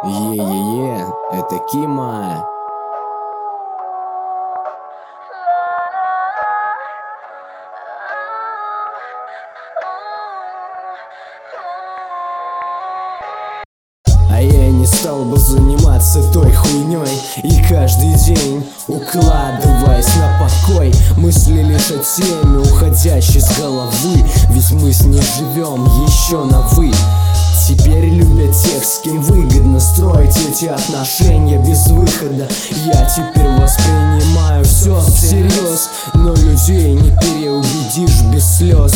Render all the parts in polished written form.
Е-е-е, это Кима. А я не стал бы заниматься той хуйней и каждый день, укладываясь на покой, мысли лишь о теме, уходящей с головы. Ведь мы с ней живем еще на «вы». Теперь любят тех, с кем выгодно строить эти отношения без выхода. Я теперь воспринимаю все всерьез, но людей не переубедишь без слез.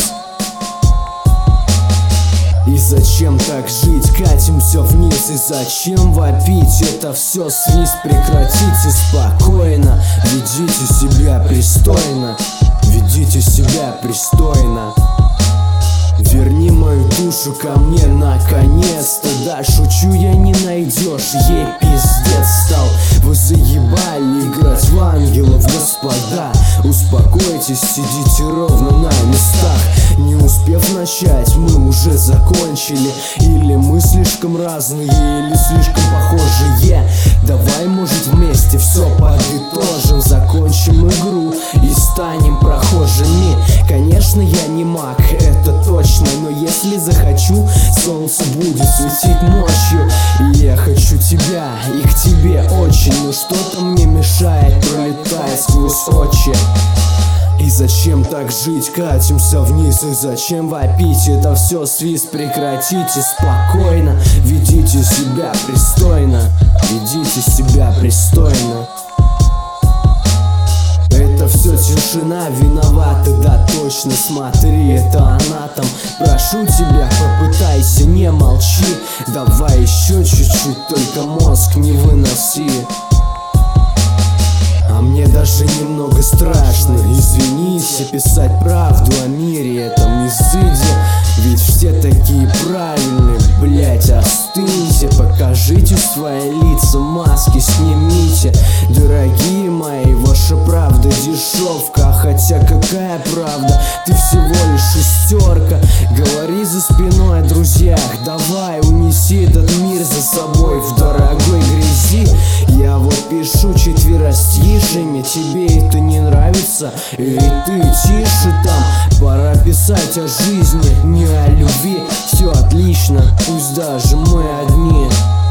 И зачем так жить? Катимся вниз. И зачем вопить? Это все свист. Прекратите спокойно. Ведите себя пристойно. Ведите себя пристойно. Верни мою душу ко мне наконец-то. Да, шучу, я, не найдешь, ей пиздец стал. Вы заебали играть в ангелов, господа. Успокойтесь, сидите ровно на местах. Не успев начать, мы уже закончили. Или мы слишком разные, или слишком похожие. Давай, может, вместе все подытожим. Закончим игру и станем прохожими. Конечно, я не маг, это точно, но если захочу, солнце будет светить ночью. И я хочу тебя, и к тебе очень. Но что-то мне мешает, пролетая сквозь очи. И зачем так жить? Катимся вниз. И зачем вопить? Это все свист. Прекратите спокойно. Ведите себя пристойно. Ведите себя пристойно. Это все тишина виновата, да точно, смотри, это она там. Прошу тебя, попытайся, не молчи. Давай еще чуть-чуть, только мозг не выноси. А мне даже немного страшно, извините, писать правду о мире этом изыде. Ведь все такие правильные, блять, остыньте. Покажите свои лица, маски снимите. Дорогие мои, ваша правда дешевка. Хотя какая правда, ты всего лишь шестерка. Говори за спиной о друзьях, давай унеси этот мир за собой в дорогой грязи. Я вот пишу четверостишими, тебе это не нравится? Эй, ты тише там, пора писать о жизни, не о любви. Все отлично, пусть даже мы одни.